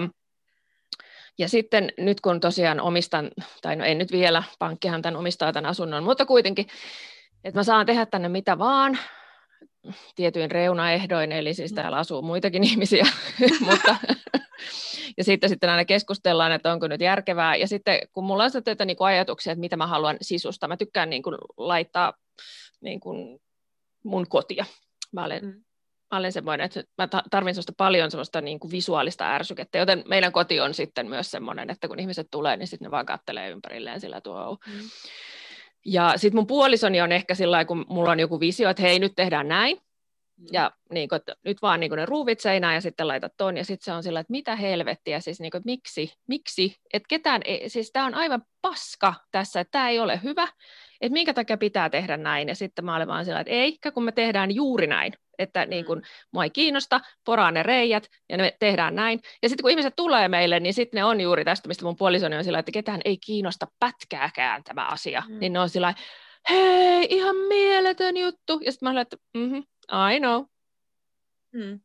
ja sitten nyt kun tosiaan omistan, tai no ei nyt vielä, pankkihan tämän omistaa tämän asunnon, mutta kuitenkin, että mä saan tehdä tänne mitä vaan, tietyin reunaehdoin, eli siis täällä asuu muitakin ihmisiä, mutta, ja sitten, sitten aina keskustellaan, että onko nyt järkevää, ja sitten kun mulla on sitten niin kuin ajatuksia, että mitä mä haluan sisusta, mä tykkään niin kuin laittaa niin kuin mun kotia. Mä olen, mm. mä olen semmoinen, että mä tarvitsen sellaista paljon semmoista niin kuin visuaalista ärsykettä, joten meidän koti on sitten myös semmoinen, että kun ihmiset tulee, niin sitten ne vaan kattelee ympärilleen sillä tuo. Mm. Ja sitten mun puolisoni on ehkä sillä lailla, kun mulla on joku visio, että hei, nyt tehdään näin. Mm. Ja niin kun, että nyt vaan niin kun ne ruuvit seinään ja sitten laitat ton. Ja sitten se on sillä, että mitä helvettiä, siis niin kun, että miksi, miksi, että ketään, ei, siis tämä on aivan paska tässä, että tämä ei ole hyvä, että minkä takia pitää tehdä näin. Ja sitten mä olen vaan sillä, että eikä, kun me tehdään juuri näin. Että niin kun, mua ei kiinnosta, poraa ne reijät ja me tehdään näin. Ja sitten kun ihmiset tulee meille, niin sitten ne on juuri tästä, mistä mun puolisoni on sillä, että ketään ei kiinnosta pätkääkään tämä asia. Mm. Niin ne on sillä, hei, ihan mieletön juttu. Ja sitten mä olen, että mhm, I know. Mm.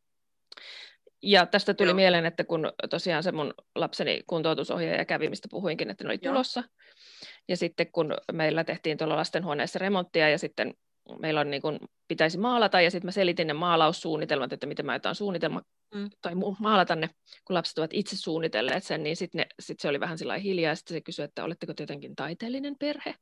Ja tästä tuli Joo. mieleen, että kun tosiaan se mun lapseni kuntoutusohjaaja kävi, mistä puhuinkin, että ne oli Joo. tulossa. Ja sitten kun meillä tehtiin tuolla lastenhuoneessa remonttia ja sitten meillä on niin kuin, pitäisi maalata ja sitten mä selitin ne maalaussuunnitelmat, että miten mä jotain suunnitelma mm. tai maalata ne, kun lapset ovat itse suunnitelleet sen, niin sitten sit se oli vähän sillä hiljaa ja sitten se kysyi, että oletteko te jotenkin taiteellinen perhe?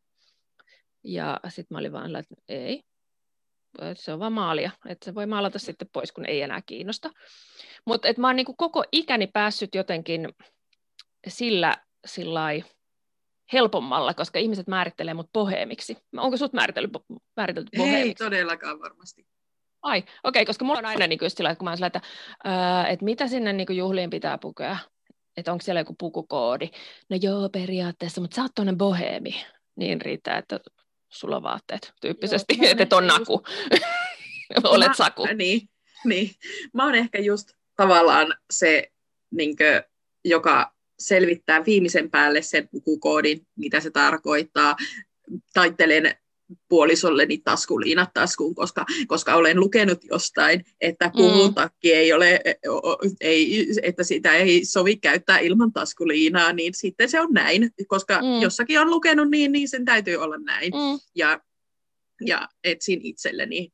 Ja sitten mä olin vaan, että ei, se on vaan maalia, että se voi maalata sitten pois, kun ei enää kiinnosta. Mutta mä oon niin kuin koko ikäni päässyt jotenkin sillä sillai helpommalla, koska ihmiset määrittelee mut boheemiksi. Onko sut määritelty, määritelty boheemiksi? Ei todellakaan varmasti. Ai, okei, okay, koska mulla on aina niin just sillä, että kun mä oon sillä, että, ää, että mitä sinne niin kuin juhliin pitää pukea, että onko siellä joku pukukoodi. No joo, periaatteessa, mutta sä oot tuonne boheemi. Niin riittää, että sulla on vaatteet tyyppisesti, joo, että et on naku. Just... Olet mä, saku. Niin, niin. Mä oon ehkä just tavallaan se, niinkö, joka selvittää viimeisen päälle sen pukukoodin, mitä se tarkoittaa. Taittelen puolisolleni taskuliinat taskuun, koska, koska olen lukenut jostain, että puvutakki ei ole, ei, että sitä ei sovi käyttää ilman taskuliinaa, niin sitten se on näin, koska mm. jossakin on lukenut niin, niin sen täytyy olla näin. Mm. Ja, ja etsin itselleni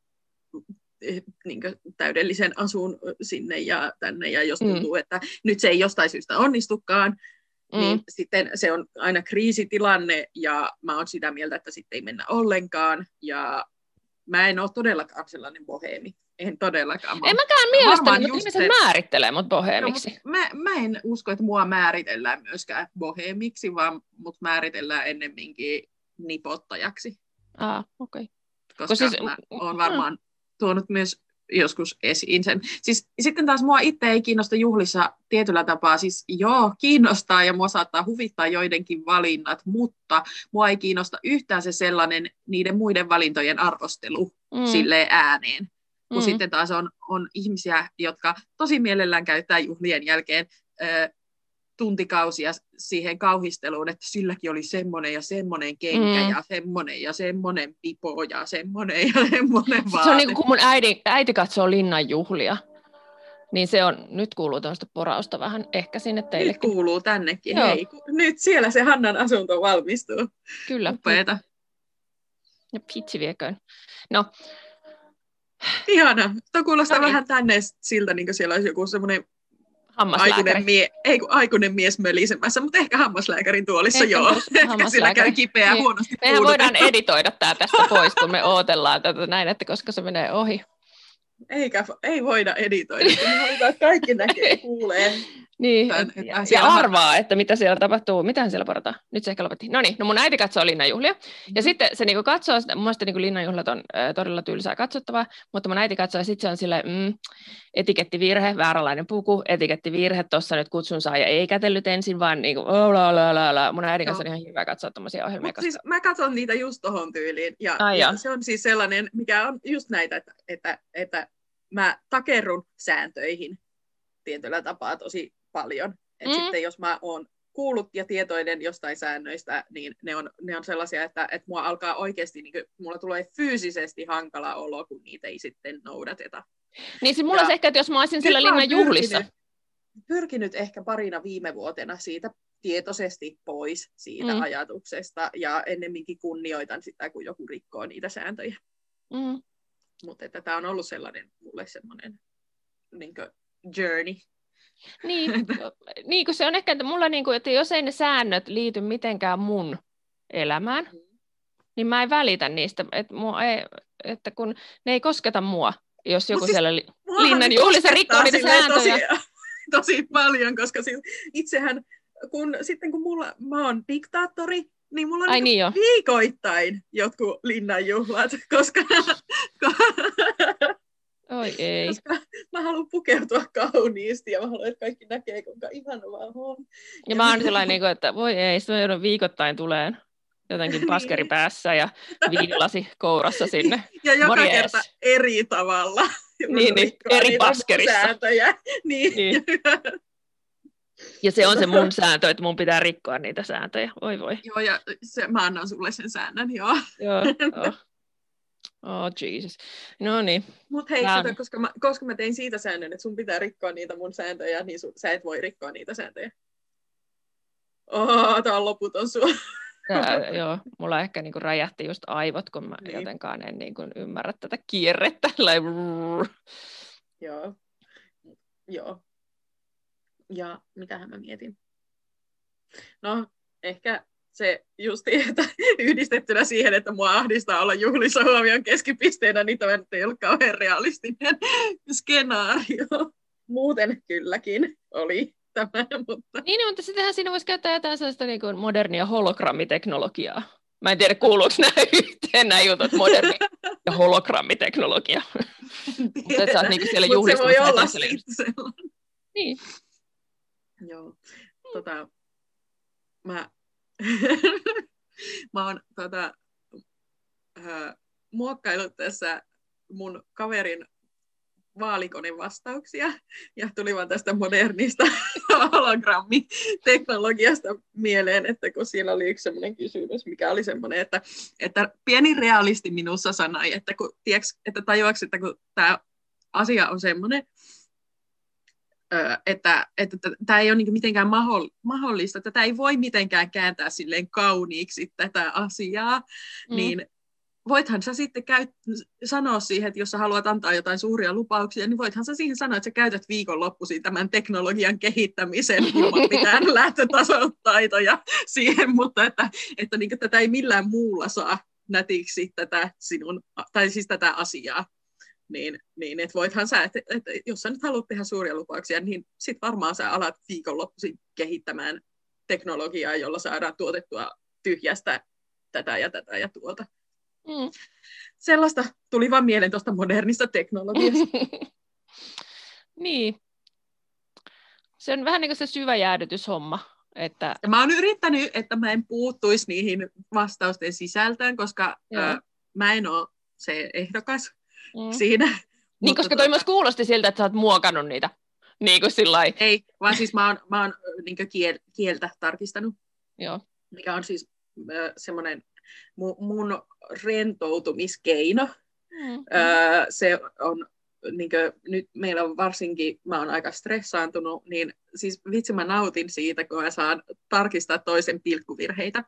niin kuin täydellisen asun sinne ja tänne, ja jos tuntuu, mm. että nyt se ei jostain syystä onnistukaan, Mm. niin sitten se on aina kriisitilanne, ja mä oon sitä mieltä, että sitten ei mennä ollenkaan, ja mä en ole todellakaan sellainen boheemi. En todellakaan. En mäkään mielestäni, mutta ihmiset se... määrittelee mut boheemiksi. No, mä, mä en usko, että mua määritellään myöskään boheemiksi, vaan mut määritellään ennemminkin nipottajaksi. Ah, okei. Okay. Koska siis... mä oon varmaan tuonut myös joskus esiin sen. Siis, sitten taas mua itse ei kiinnosta juhlissa tietyllä tapaa, siis joo, kiinnostaa ja mua saattaa huvittaa joidenkin valinnat, mutta mua ei kiinnosta yhtään se sellainen niiden muiden valintojen arvostelu mm. silleen ääneen. Kun mm. sitten taas on, on ihmisiä, jotka tosi mielellään käyttää juhlien jälkeen ö, tuntikausia siihen kauhisteluun, että silläkin oli semmoinen ja semmoinen kenkä mm. ja semmoinen ja semmoinen pipo ja semmoinen ja semmoinen vaate. Se on niin kuin kun mun äiti, äiti katsoo Linnan juhlia, niin se on, nyt kuuluu tämmöistä porausta vähän ehkä sinne teillekin. Nyt kuuluu tännekin, Joo. hei. Nyt siellä se Hannan asunto valmistuu. Kyllä. Upeeta. Ja pitsi vieköön. No. Ihana. Tuo kuulostaa no niin. vähän tänne siltä, niin kuin siellä olisi joku semmoinen aikuinen, mie- ei, aikuinen mies mölisemässä, mutta ehkä hammaslääkärin tuolissa ehkä joo. Ehkä sillä käy kipeää niin. huonosti Mehän puudutettu. Voidaan editoida tämä tästä pois, kun me odotellaan tätä näin, että koska se menee ohi. Eikä, ei voida editoida, kun me halutaan, että kaikki näkee kuulee. Niin, Tän, ja, ja arvaa, että mitä siellä tapahtuu. Mitähän siellä parataan? Nyt se ehkä lopetti. No niin, no mun äiti katsoo linnanjuhlia. Mm-hmm. Ja sitten se niinku katsoo, sitä, mun mielestä niinku linnanjuhlat on äh, todella tylsää katsottavaa, mutta mun äiti katsoo ja sitten se on silleen, mm, etikettivirhe, vääränlainen puku, etikettivirhe, tuossa nyt kutsun saaja ei kätellyt ensin, vaan niinku, oh, la, la, la, la. Mun äidin kanssa on ihan hyvä katsoa tommosia ohjelmia. Koska... Siis mä katson niitä just tohon tyyliin. Ja, Ai ja se on siis sellainen, mikä on just näitä, että, että, että mä takerrun sääntöihin tietyllä tapaa tosi paljon. Et mm. sitten jos mä oon kuullut ja tietoinen jostain säännöistä, niin ne on, ne on sellaisia, että, että mua alkaa oikeasti, niin kuin, mulla tulee fyysisesti hankala olo, kun niitä ei sitten noudateta. Niin siis mulla olisi ehkä, että jos mä olisin siellä linnan juhlissa. Pyrkinyt, pyrkinyt ehkä parina viime vuotena siitä tietoisesti pois siitä mm. ajatuksesta, ja ennemminkin kunnioitan sitä, kun joku rikkoo niitä sääntöjä. Mm. Mutta että tämä on ollut sellainen, mulle semmoinen niin kuin journey. Niin, niin kun se on ehkä, että mulla niin kuin, että jos ei ne säännöt liity mitenkään mun elämään, mm. niin mä en välitä niistä, että, mua ei, että kun ne ei kosketa mua, jos joku siis, siellä li, linnan juhlissa rikkoo niitä sääntöjä. Tosi, tosi paljon, koska siis itsehän, kun, sitten kun mulla, mä oon diktaattori, niin mulla on Ai niin viikoittain jotkut linnanjuhlat, koska... Oi ei. Koska mä haluan pukeutua kauniisti ja mä haluan, että kaikki näkee, kuinka ihana mä oon. Ja, ja mä oon sellainen, että voi ei, sitten mä joudun viikoittain tuleen jotenkin paskeri päässä ja viinilasi kourassa sinne. Ja joka Morjes. kerta eri tavalla. Niin, niin eri paskerissa. Sääntöjä. Niin. Niin. Ja se on se mun sääntö, että mun pitää rikkoa niitä sääntöjä. Oi voi. Joo, ja se, mä annan sulle sen säännön, joo. Joo, oh. Oh, Jesus. No niin. Mutta hei, kato, koska, mä, koska mä tein siitä säännön, että sun pitää rikkoa niitä mun sääntöjä, niin sun, sä et voi rikkoa niitä sääntöjä. Oh, tää on loputon sua. Tää, joo, mulla ehkä niinku räjähti just aivot, kun mä niin. jotenkaan en niinku ymmärrä tätä kierrettä. Joo. Joo. Ja mitähän mä mietin? No, ehkä se justi, että yhdistettynä siihen, että mua ahdistaa olla juhlissa huomion keskipisteenä, niin tämä nyt ei ollut kauhean realistinen skenaario. Muuten kylläkin oli tämä. Mutta... Niin, mutta sittenhän siinä voisi käyttää jotain sellaista niin kuin modernia hologrammiteknologiaa. Mä en tiedä, kuuluuko nämä yhteen nämä jutut, moderni ja hologrammiteknologia. Mutta että sä oot niin siellä juhlistamassa. Mutta se voi olla sitten sellainen. Niin. Joo. Tota, mä, mä oon tota, äh, muokkaillut tässä mun kaverin vaalikonen vastauksia ja tuli vaan tästä modernista hologrammiteknologiasta mieleen, että kun siellä oli yksi sellainen kysymys, mikä oli semmoinen, että, että pieni realisti minussa sanoi, että, kun, tiiäks, että tajuaks, että kun tämä asia on semmoinen, että, että tämä ei ole niin mitenkään mahdollista, että tätä ei voi mitenkään kääntää silleen kauniiksi tätä asiaa, mm. niin voithan sä sitten käyt, sanoa siihen, että jos sä haluat antaa jotain suuria lupauksia, niin voithan sä siihen sanoa, että sä käytät viikonloppuisin tämän teknologian kehittämisen ilman mitään lähtötason taitoja siihen, mutta että, että niin tätä ei millään muulla saa nätiksi tätä sinun, tai siis tätä asiaa. Niin, niin että voithan sä, että, että jos sä nyt haluat tehdä suuria lupauksia, niin sit varmaan sä alat viikonloppuisin kehittämään teknologiaa, jolla saadaan tuotettua tyhjästä tätä ja tätä ja tuota. Mm. Sellaista tuli vaan mieleen tuosta modernista teknologiasta. Niin. Se on vähän niin kuin se syvä jäädytyshomma. Että... Mä oon yrittänyt, että mä en puuttuisi niihin vastausten sisältöön, koska ö, mä en ole se ehdokas mm. siinä. Niin, mutta koska toi tuota... myös kuulosti siltä, että sä oot muokannut niitä. Niin kuin sillai. Ei, vaan siis mä oon, mä oon niin kuin kiel, kieltä tarkistanut. Joo. Mikä on siis ö, semmoinen mun, mun rentoutumiskeino. Mm-hmm. Öö, se on, niin kuin, nyt meillä on varsinkin, mä oon aika stressaantunut, niin siis vitsi mä nautin siitä, kun mä saan tarkistaa toisen pilkkuvirheitä.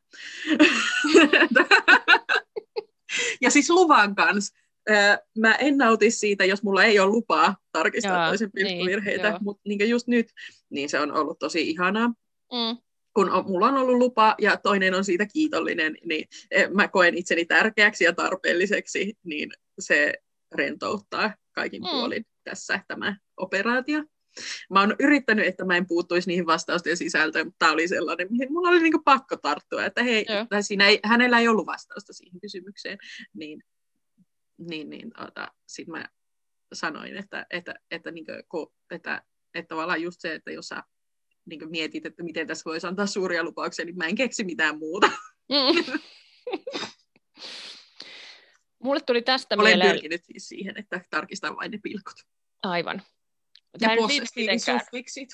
Ja siis luvan kanssa. Öö, mä en nauti siitä, jos mulla ei ole lupaa tarkistaa Jaa, toisen pilkkuvirheitä, niin, mutta niin just nyt, niin se on ollut tosi ihanaa. Mm. Kun on, mulla on ollut lupa ja toinen on siitä kiitollinen, niin mä koen itseni tärkeäksi ja tarpeelliseksi, niin se rentouttaa kaikin mm. puolin tässä tämä operaatio. Mä oon yrittänyt, että mä en puuttuisi niihin vastausten sisältöön, mutta tämä oli sellainen, mihin mulla oli niinku pakko tarttua, että hei, tai siinä ei, hänellä ei ollut vastausta siihen kysymykseen, niin, niin, niin ota, sit mä sanoin, että, että, että, niin kuin, että, että tavallaan just se, että jos sä niin mietit, että miten tässä voisi antaa suuria lupauksia, niin mä en keksi mitään muuta. Mm. Mulle tuli tästä Olen mieleen... pyrkinyt siis siihen, että tarkistan vain ne pilkut. Aivan. Ja possessiivisuffiksit.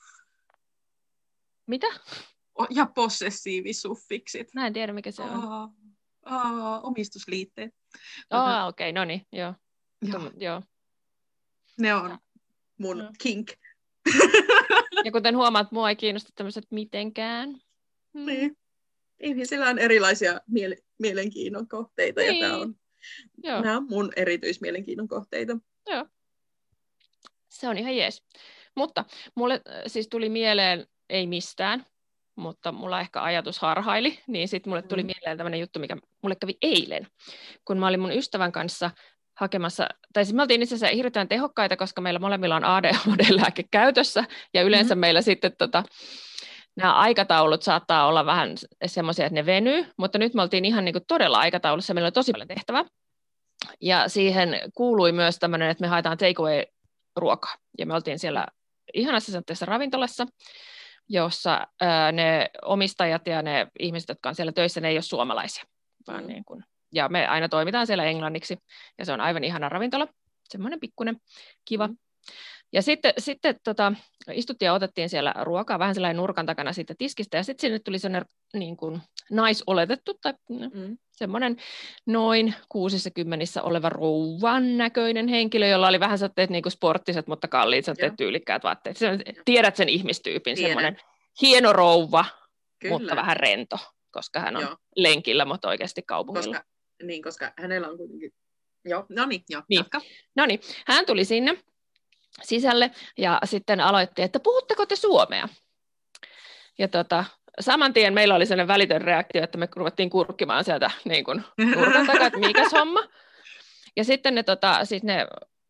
Mitä? Ja possessiivisuffiksit. Mä en tiedä, mikä se on. Oh, oh, omistusliitteet. Oh, okei, okay, no niin, joo. Joo. joo. Ne on mun no. kink. Ja kuten huomaat, mua ei kiinnosta tämmöiset mitenkään. Hmm. Niin. Ihmisillä on erilaisia miele- mielenkiinnon kohteita, niin. Ja tämä on, nämä on mun erityismielenkiinnon kohteita. Joo. Se on ihan jees. Mutta mulle siis tuli mieleen, ei mistään, mutta mulla ehkä ajatus harhaili, niin sitten mulle tuli mm. mieleen tämmöinen juttu, mikä mulle kävi eilen, kun mä olin mun ystävän kanssa hakemassa, tai siis me oltiin itse asiassa hirveän tehokkaita, koska meillä molemmilla on A D H D-lääke käytössä, ja yleensä mm-hmm. meillä sitten tota, nämä aikataulut saattaa olla vähän semmoisia, että ne venyy, mutta nyt me oltiin ihan niin kuin todella aikataulussa, meillä oli tosi paljon tehtävää, ja siihen kuului myös tämmöinen, että me haetaan takeaway-ruokaa, ja me oltiin siellä ihanassa ravintolassa, jossa ää, ne omistajat ja ne ihmiset, jotka on siellä töissä, ne ei ole suomalaisia, vaan mm. niin kuin ja me aina toimitaan siellä englanniksi, ja se on aivan ihana ravintola, semmoinen pikkuinen, kiva. Mm. Ja sitten, sitten tota, istuttiin ja otettiin siellä ruokaa vähän sellainen nurkan takana siitä tiskistä, ja sitten sinne tuli sellainen niin kuin naisoletettu, tai mm. semmoinen noin kuusissa kymmenissä oleva rouvan näköinen henkilö, jolla oli vähän satteet niin kuin sporttiset, mutta kalliit satteet tyylikkäät vaatteet. Tiedät sen ihmistyypin, Tiedän. Semmoinen hieno rouva, Kyllä. mutta vähän rento, koska hän on Joo. lenkillä, mutta oikeasti kaupungilla. Koska Niin, koska hänellä on kuitenkin... Joo, no niin, joo, niin. No niin, hän tuli sinne sisälle ja sitten aloitti, että puhutteko te suomea? Ja tota, saman tien meillä oli sellainen välitön reaktio, että me ruvettiin kurkkimaan sieltä niin kuin nurkan takaa, että mikäs homma. Ja sitten ne, tota, siis ne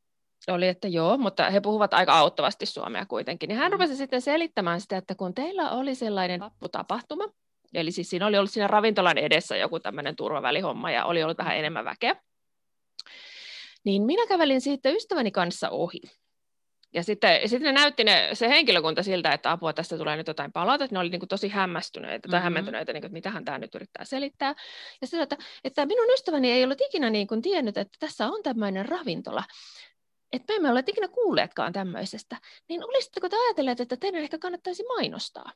oli, että joo, mutta he puhuvat aika auttavasti suomea kuitenkin. Niin hän Mm. rupesi sitten selittämään sitä, että kun teillä oli sellainen vapputapahtuma, eli siis siinä oli ollut siinä ravintolan edessä joku tämmöinen turvavälihomma ja oli ollut vähän enemmän väkeä, niin minä kävelin siitä ystäväni kanssa ohi. Ja sitten, sitten ne näytti ne, se henkilökunta siltä, että apua, tästä tulee nyt jotain palautetta. Ne oli niin kuin tosi hämmästyneitä tai mm-hmm. hämmentyneitä, niin kuin, että mitähän tämä nyt yrittää selittää. Ja sitten, että, että minun ystäväni ei ollut ikinä niin kuin tiennyt, että tässä on tämmöinen ravintola. Että me emme ole ikinä kuulleetkaan tämmöisestä. Niin olisitteko te ajatelleet, että teidän ehkä kannattaisi mainostaa?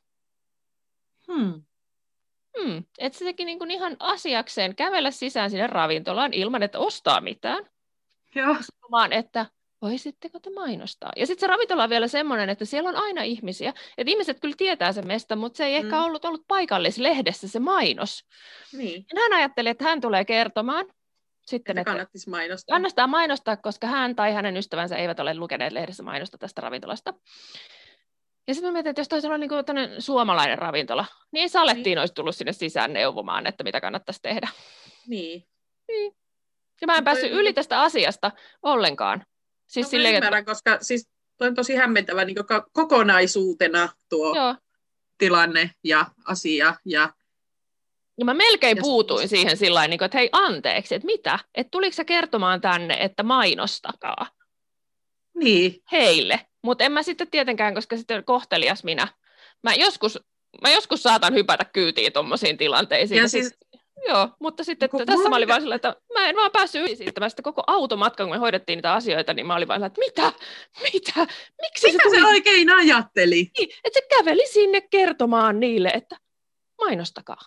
Hmm. Hmm. Että se teki niin kuin ihan asiakseen kävellä sisään sinne ravintolaan ilman, että ostaa mitään. Joo. Vaan, että voisitteko te mainostaa? Ja sitten se ravintola on vielä semmoinen, että siellä on aina ihmisiä. Että ihmiset kyllä tietää sen mesta, mutta se ei mm. ehkä ollut, ollut paikallislehdessä se mainos. Niin. Ja hän ajatteli, että hän tulee kertomaan. Sitten, että, että kannattaisi mainostaa. Kannattaa mainostaa, koska hän tai hänen ystävänsä eivät ole lukeneet lehdessä mainosta tästä ravintolasta. Ja sitten mä mietin, että jos taisi olla niin kuin suomalainen ravintola, niin Salettiin niin. olisi tullut sinne sisään neuvomaan, että mitä kannattaisi tehdä. Niin. niin. Ja mä en toi... päässyt yli tästä asiasta ollenkaan. Siis no, silleen, ymmärrän, että... koska siis toi on tosi hämmentävä niin kokonaisuutena tuo Joo. tilanne ja asia. Ja, ja mä melkein ja puutuin s- siihen sillä tavalla, että hei anteeksi, että mitä? Että tuliko sä kertomaan tänne, että mainostakaa niin. heille? Mutta en mä sitten tietenkään, koska sitten kohtelias minä. Mä joskus, mä joskus saatan hypätä kyytiin tommosiin tilanteisiin. Ja siis... Joo, mutta sitten Kun tässä mun... mä olin vaan sillä, että mä en vaan päässyt yli siitä. Mä sitten koko automatkan, kun me hoidettiin niitä asioita, niin mä olin vaan sillä, että mitä? Mitä? Miksi mitä se, tuli... se oikein ajatteli? Niin, että se käveli sinne kertomaan niille, että mainostakaa.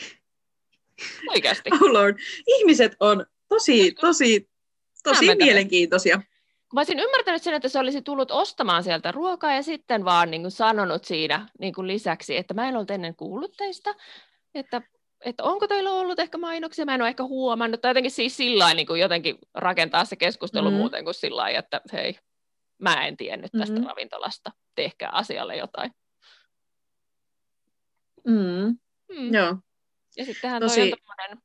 Oikeasti. Oh Lord. Ihmiset on tosi, tosi, tosi mielenkiintoisia. Mä olisin ymmärtänyt sen, että se olisi tullut ostamaan sieltä ruokaa ja sitten vaan niin kuin sanonut siinä niin kuin lisäksi, että mä en ollut ennen kuullut teistä, että että onko teillä ollut ehkä mainoksia, mä en ole ehkä huomannut, tai jotenkin siis sillä niin kuin jotenkin rakentaa se keskustelu mm. muuten kuin sillä lailla, että hei, mä en tiennyt tästä mm. ravintolasta, tehkää asialle jotain. Mm. Mm. Joo. Ja sittenhän Tosi... toi on tommoinen,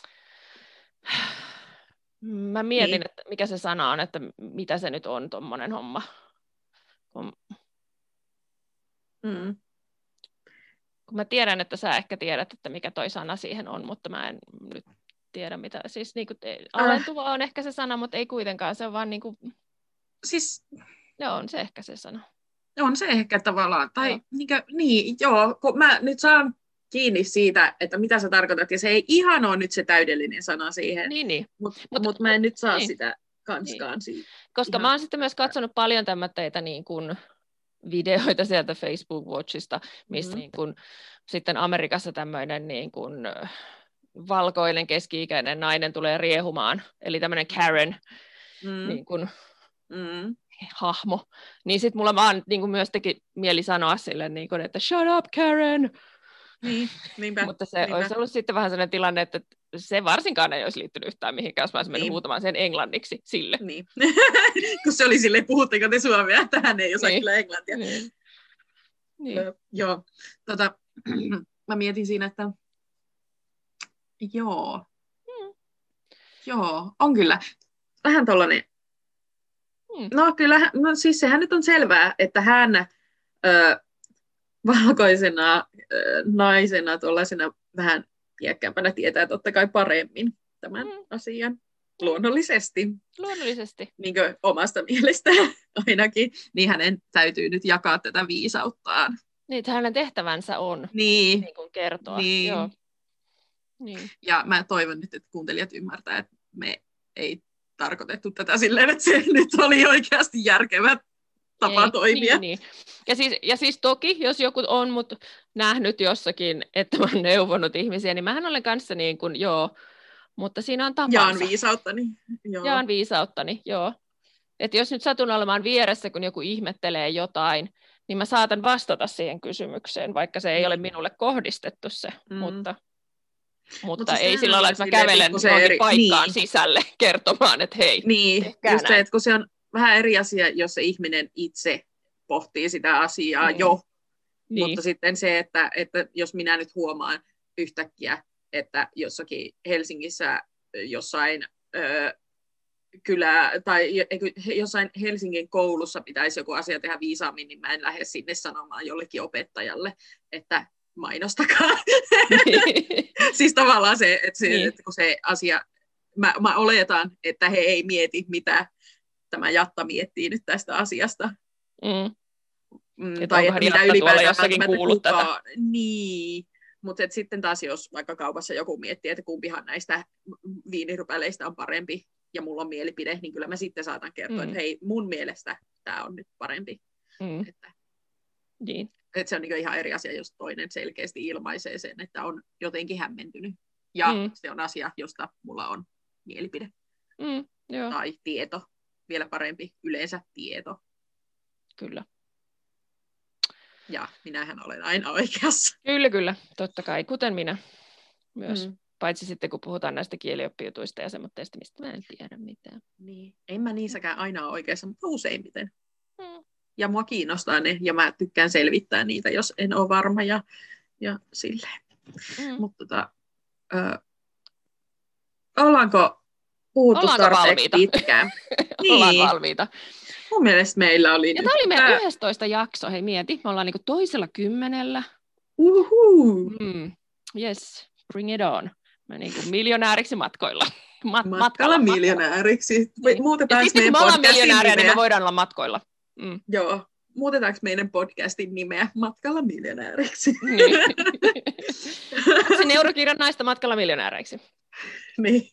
mä mietin, niin. että mikä se sana on, että mitä se nyt on tommonen homma. Kun... Mm. Kun mä tiedän, että sä ehkä tiedät, että mikä toi sana siihen on, mutta mä en nyt tiedä mitä. Siis niin kuin te, alentuva on ehkä se sana, mutta ei kuitenkaan. Se on vaan niin kuin... Siis... Joo, on se ehkä se sana. On se ehkä tavallaan. Tai niin, kuin, niin joo, kun mä nyt saan kiinni siitä, että mitä sä tarkoitat, ja se ei ihan ole nyt se täydellinen sana siihen. Niin, niin. Mutta mut, mut mä en nyt saa niin. sitä kanskaan niin. siitä. Koska ihan... mä oon sitten myös katsonut paljon tämmöitä niin kuin... videoita sieltä Facebook Watchista, missä mm-hmm. niin kun, sitten Amerikassa tämmöinen niin kun, valkoinen keski-ikäinen nainen tulee riehumaan, eli tämmöinen Karen mm-hmm. niin kun, mm-hmm. hahmo, niin sitten mulla vaan niin kun myös teki mieli sanoa sille, niin kun, että shut up Karen! Niin, niinpä, mutta se niinpä. olisi ollut sitten vähän sellainen tilanne, että se varsinkaan ei olisi liittynyt yhtään mihinkään, jos mä olisin mennyt niin. huutamaan sen englanniksi sille. Niin. Kun se oli silleen, puhutteko te suomea, että hän ei osaa niin. kyllä englantia. Niin. Niin. Ö, joo, tota, mä mietin siinä, että joo, hmm. joo, on kyllä. Vähän tollainen, hmm. no kyllä, no siis sehän nyt on selvää, että hän ö, valkoisena ö, naisena, tuollaisena vähän iäkkäämpänä tietää totta kai paremmin tämän hmm. asian. Luonnollisesti. Luonnollisesti. Niin kuin omasta mielestään ainakin, niin hänen täytyy nyt jakaa tätä viisauttaan. Niin, että hänen tehtävänsä on niin. Niin kuin kertoa. Niin. Joo. Niin. Ja mä toivon nyt, että kuuntelijat ymmärtää, että me ei tarkoitettu tätä silleen, että se nyt oli oikeasti järkevä tapa ei, toimia. Niin, niin. Ja, siis, ja siis toki, jos joku on mut nähnyt jossakin, että mä oon neuvonut ihmisiä, niin mähän olen kanssa niin kuin, joo, mutta siinä on tapansa. Jaan viisauttani. Joo. Jaan viisauttani, joo. Että jos nyt satun olemaan vieressä, kun joku ihmettelee jotain, niin mä saatan vastata siihen kysymykseen, vaikka se ei mm. ole minulle kohdistettu se, mm. mutta, mutta Mut ei sillä lailla, että mä kävelen johonkin eri... paikkaan niin. sisälle kertomaan, että hei, niin. Just se, että kun se on vähän eri asia, jos se ihminen itse pohtii sitä asiaa mm. jo, niin. mutta sitten se, että, että jos minä nyt huomaan yhtäkkiä, että jossakin Helsingissä jossain ö, kyllä, tai jossain Helsingin koulussa pitäisi joku asia tehdä viisaammin, niin mä en lähde sinne sanomaan jollekin opettajalle, että mainostakaa. Siis tavallaan se, että, se, niin. että kun se asia, mä, mä oletan, että he ei mieti, mitä tämä Jatta miettii nyt tästä asiasta. Mm. Mm, tai että mitä ylipäätään jossakin kuullut tätä. Niin, mutta sitten taas jos vaikka kaupassa joku miettii, että kumpihan näistä viinirypäleistä on parempi ja mulla on mielipide, niin kyllä mä sitten saatan kertoa, mm. että hei, mun mielestä tämä on nyt parempi. Mm. Että, niin. että se on niin ihan eri asia, jos toinen selkeästi ilmaisee sen, että on jotenkin hämmentynyt. Ja mm. se on asia, josta mulla on mielipide. Mm, joo. Tai tieto. Vielä parempi, yleensä tieto. Kyllä. Ja minähän olen aina oikeassa. Kyllä, kyllä. Totta kai. Kuten minä myös. Mm. Paitsi sitten, kun puhutaan näistä kielioppijutuista ja semmoista, mistä mä en tiedä mitään. Niin. En mä niissäkään aina ole oikeassa, mutta useimmiten. Mm. Ja mua kiinnostaa ne, ja mä tykkään selvittää niitä, jos en ole varma, ja, ja silleen. Mm. Mutta tota, ö, ollaanko puhuttu Ollaanko tarpeeksi valmiita? Pitkään? Niin. Ollaan valmiita. Mun mielestä meillä oli... Ja tämä oli meidän yhdestoista jakso, hei mieti, me ollaan niinku toisella kymmenellä. Uhu. Mm. Yes, bring it on. Mä niinku miljonääriksi matkoilla. Mat- matkalla, matkalla miljonääriksi. Niin. Muutetaanko ja sitten kun me ollaan miljonäärejä, niin me voidaan olla matkoilla. Mm. Joo, muutetaanko meidän podcastin nimeä Matkalla miljonääriksi? Niin. Onko se neurokirjan naista Matkalla miljonääriksi? Niin.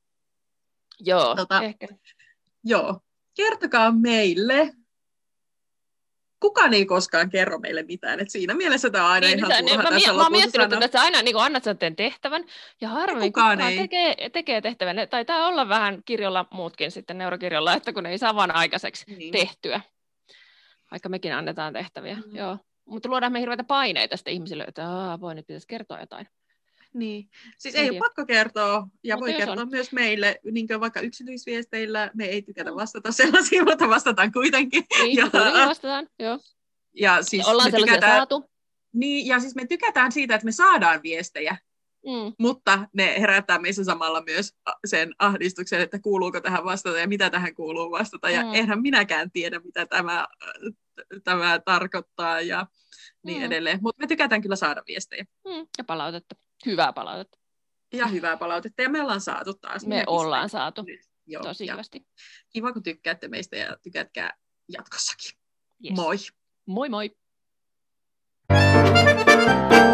Joo, tota, ehkä. Joo. Kertokaa meille. Kukaan ei koskaan kerro meille mitään. Et siinä mielessä tämä on aina niin, ihan turha niin, tässä lopussa. Mä oon miettinyt, että sä aina niin annat sen tehtävän, ja harvemmin kukaan, kukaan tekee, tekee tehtävän. Taitaa olla vähän kirjolla muutkin sitten neurokirjolla, että kun ei saa vaan aikaiseksi niin. tehtyä. Vaikka mekin annetaan tehtäviä. Mm. Joo. Mutta luodaan me hirveitä paineita sitten ihmisille, että voi nyt pitäisi kertoa jotain. Niin, siis ei ole pakko kertoa, ja mutta voi kertoa on. Myös meille, niin vaikka yksityisviesteillä, me ei tykätä vastata sellaisia, mutta vastataan kuitenkin. Niin, ja, kuitenkin vastataan, joo. Ja siis ollaan me sellaisia tykätään, saatu. Niin, ja siis me tykätään siitä, että me saadaan viestejä, mm. mutta ne herättää meissä samalla myös sen ahdistuksen, että kuuluuko tähän vastata ja mitä tähän kuuluu vastata, ja mm. eihän minäkään tiedä, mitä tämä, tämä tarkoittaa, ja niin mm. edelleen. Mutta me tykätään kyllä saada viestejä. Mm. Ja palautetta. Hyvää palautetta. Ja hyvää palautetta, ja me ollaan saatu taas. Me ollaan saatu, nyt. Joo, tosi hyvästi. Kiva, kun tykkäätte meistä, ja tykätkää jatkossakin. Yes. Moi! Moi moi!